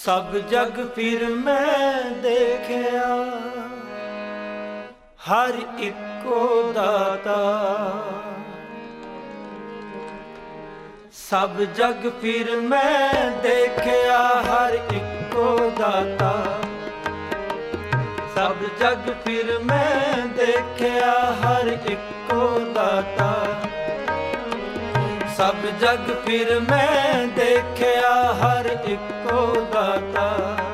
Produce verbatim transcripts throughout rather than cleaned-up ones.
ਸਭ ਜਗ ਫਿਰ ਮੈਂ ਦੇਖਿਆ, ਹਰ ਇੱਕੋ ਦਾਤਾ। ਸਭ ਜਗ ਫਿਰ ਮੈਂ ਦੇਖਿਆ, ਹਰ ਇੱਕੋ ਦਾਤਾ। ਸਭ ਜਗ ਫਿਰ ਮੈਂ ਦੇਖਿਆ, ਹਰ ਇੱਕੋ ਦਾਤਾ। ਸਭ ਜਗ ਫਿਰ ਮੈਂ ਦੇਖਿਆ, ਹਰ ਇੱਕੋ ਦਾਤਾ।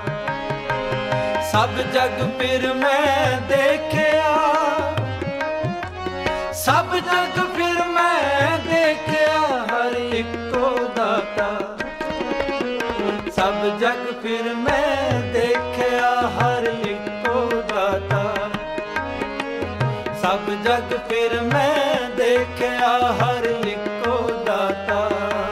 ਸਭ ਜਗ ਫਿਰ ਮੈਂ ਦੇਖਿਆ, ਸਭ ਜਗ ਫਿਰ ਮੈਂ ਦੇਖਿਆ, ਹਰ ਇੱਕੋ ਦਾਤਾ। ਸਭ ਜਗ ਫਿਰ ਮੈਂ ਦੇਖਿਆ, ਹਰ ਇੱਕੋ ਦਾਤਾ। ਸਭ ਜਗ ਫਿਰ ਮੈਂ ਦੇਖਿਆ, ਹਰ ਇੱਕੋ ਦਾਤਾ।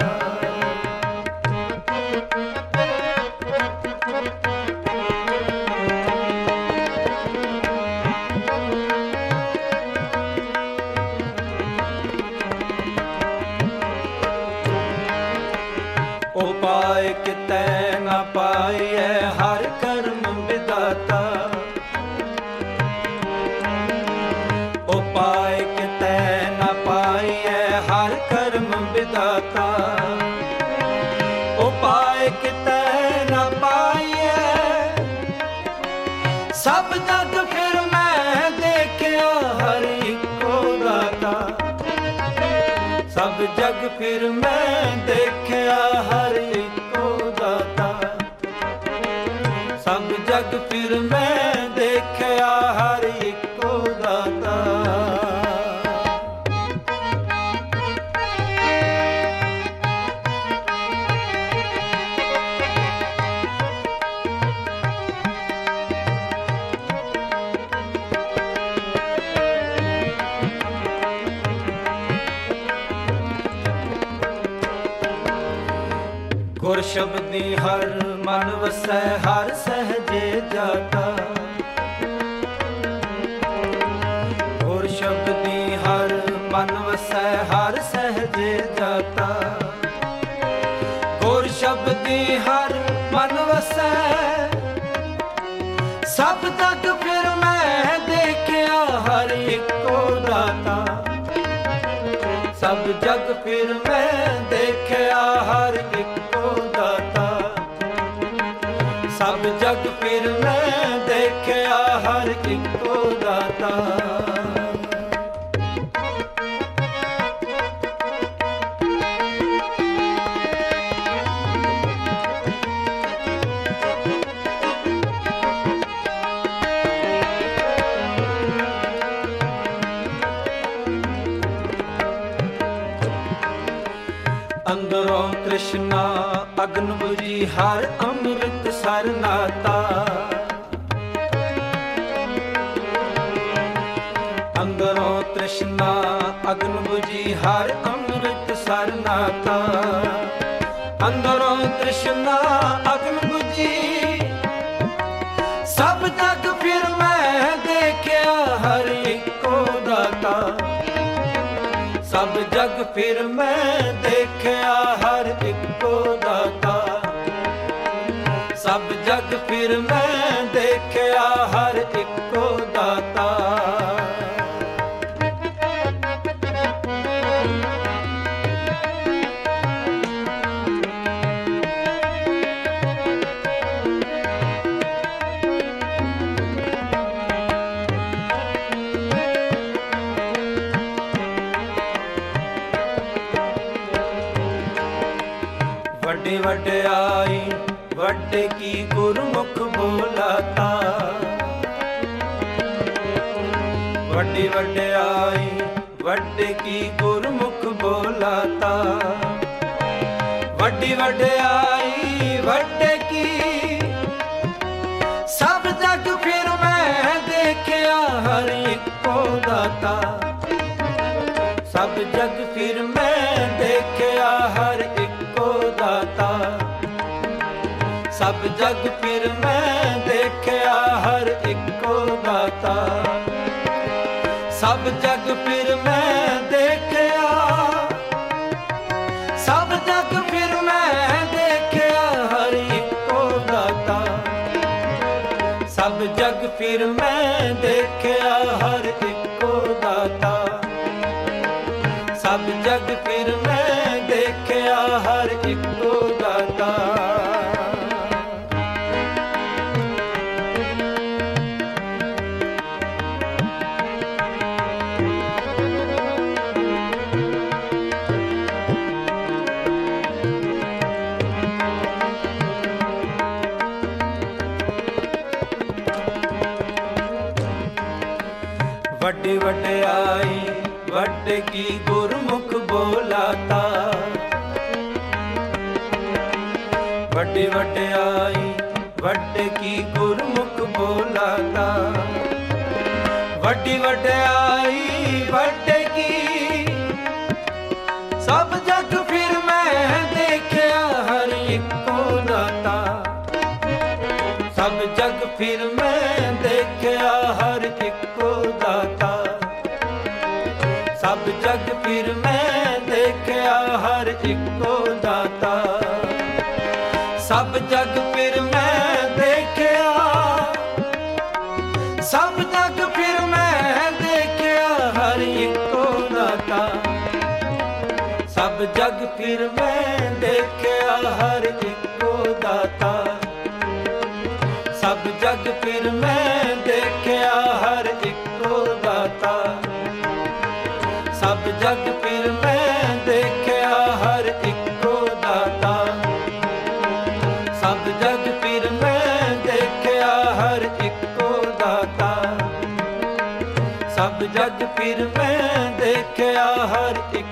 ਉਪਾਇ ਕਿਤੈ ਨਾ ਪਾਈਐ, ਹਰ ਕਰਮ ਵਿਦਾਤਾ। ਉਪਾਇ ਕਿਤੈ ਨਾ ਪਾਈਐ, ਹਰ ਕਰਮ ਵਿਦਾਤਾ। ਉਪਾਇ ਕਿਤੈ ਨਾ ਪਾਈਐ, ਸਭ ਜਗ ਫਿਰ ਮੈਂ ਦੇਖਿਆ, ਹਰ ਇੱਕੋ ਦਾਤਾ। ਸਭ ਜਗ ਫਿਰ ਮੈਂ ਦੇਖਿਆ, ਹਰ ਇੱਕੋ ਦਾਤਾ। ਸਭ ਜਗ ਫਿਰ ਮੈਂ ਦੇਖਿਆ, ਹਰ ਇੱਕੋ ਦਾਤਾ। ਗੁਰ ਸ਼ਬਦੀ ਹਰ ਮਨ ਵਸੈ, ਹਰ ਸਹਜੇ ਜਾਤਾ। ਗੁਰ ਸ਼ਬਦੀ ਹਰ ਮਨ ਵਸੈ, ਹਰ ਸਹਜੇ ਜਾਤਾ। ਗੁਰ ਸ਼ਬਦੀ ਹਰ ਮਨ ਵਸੈ, ਸਭ ਜਗ ਫਿਰ ਮੈਂ ਦੇਖਿਆ, ਹਰ ਇੱਕੋ ਦਾਤਾ। ਸਭ ਜਗ ਫਿਰ ਮੈਂ ਦੇਖਿਆ, ਹਰ ਇੱਕੋ ਦਾਤਾ। ਸਭ ਜਗ ਫਿਰ ਮੈਂ ਦੇਖਿਆ, ਹਰ ਇੱਕੋ ਦਾਤਾ। ਅੰਦਰੋਂ ਤ੍ਰਿਸ਼ਨਾ ਅਗਨ ਬੁਝੀ, ਹਰ ਅੰਮ੍ਰਿਤ ਸਰ ਨਾਤਾ। ਅੰਦਰੋਂ ਤ੍ਰਿਸ਼ਨਾ ਅਗਨ ਬੁਝੀ, ਹਰ ਅੰਮ੍ਰਿਤ ਸਰ ਨਾਤਾ। ਅੰਦਰੋਂ ਤ੍ਰਿਸ਼ਨਾ ਅਗਨ ਬੁਝੀ, ਸਭ ਜਗ ਫਿਰ ਮੈਂ ਦੇਖਿਆ, ਹਰ ਇੱਕੋ ਦਾਤਾ। ਸਭ ਜਗ ਫਿਰ ਮੈਂ ਦੇਖਿਆ, ਹਰ ਇੱਕੋ ਦਾਤਾ। ਸਭ ਜਗ ਫਿਰ ਮੈਂ ਦੇਖਿਆ, ਹਰ ਇੱਕੋ ਦਾਤਾ। ਵੱਡੀ ਵਡਿਆਈ ਵੱਡੇ ਕੀ ਗੁਰਮੁਖ ਬੋਲਾਤਾ। ਵੱਡੀ ਵਡਿਆਈ ਵੱਡੇ ਕੀ ਗੁਰਮੁਖ ਬੋਲਾਤਾ। ਵੱਡੀ ਵਡਿਆਈ ਵੱਡੇ ਕੀ, ਸਭ ਜਗ ਫਿਰ ਮੈਂ ਦੇਖਿਆ, ਹਰ ਇੱਕੋ ਦਾਤਾ। ਸਭ ਜਗ ਫਿਰ ਮੈਂ ਦੇਖਿਆ, ਹਰ ਇੱਕੋ ਦਾਤਾ। ਸਭ ਜਗ ਫਿਰ ਮੈਂ ਦੇਖਿਆ, ਹਰ ਇੱਕੋ ਦਾਤਾ। ਸਭ ਜਗ ਫਿਰ ਮੈਂ ਦੇਖਿਆ, ਸਭ ਜਗ ਫਿਰ ਮੈਂ ਦੇਖਿਆ, ਹਰ ਇੱਕੋ ਦਾਤਾ। ਫਿਰ ਮੈਂ ਦੇਖਿਆ ਹਰ ਇੱਕੋ ਦਾਤਾ। ਸਭ ਜਗ ਫਿਰ ਮੈਂ ਦੇਖਿਆ ਹਰ ਇੱਕੋ ਦਾਤਾ। ਵੱਡੀ ਵਡਿਆਈ ਵੱਡ ਕੀ ਗੁਰਮੁਖ ਬੋਲਾਤਾ। ਵੱਡੀ ਵਡਿਆਈ ਵੱਡ ਕੀ ਗੁਰਮੁਖ ਬੋਲਾਤਾ। ਵੱਡੀ ਵਡਿਆਈ ਵੱਡ ਕੀ ਸਭ ਜਗ ਫਿਰ ਮੈਂ ਦੇਖਿਆ ਹਰ ਇੱਕੋ ਦਾਤਾ। ਸਭ ਜਗ ਫਿਰ ਮੈਂ ਦੇਖਿਆ ਹਰ ਇੱਕੋ ਦਾਤਾ। ਸਭ ਜਗ ਫਿਰ ਮੈਂ ਦੇਖਿਆ ਹਰ ਇੱਕੋ ਦਾਤਾ। ਸਭ ਜਗ ਫਿਰ ਮੈਂ ਦੇਖਿਆ। ਸਭ ਜਗ ਫਿਰ ਮੈਂ ਦੇਖਿਆ ਹਰ ਇੱਕੋ ਦਾਤਾ। ਸਭ ਜਗ ਫਿਰ ਮੈਂ ਦੇਖਿਆ ਹਰ ਇੱਕੋ ਦਾਤਾ। ਸਭ ਜਗ ਫਿਰ ਮੈਂ ਦੇਖਿਆ ਹਰ ਇੱਕੋ ਦਾਤਾ। ਸਭ ਜਗ ਫਿਰ ਮੈਂ ਦੇਖਿਆ ਹਰ ਇੱਕੋ ਦਾਤਾ। ਸਭ ਜਗ ਫਿਰ ਮੈਂ ਦੇਖਿਆ ਹਰ ਇੱਕੋ ਦਾਤਾ। ਸਭ ਜਗ ਫਿਰ ਮੈਂ ਦੇਖਿਆ ਹਰ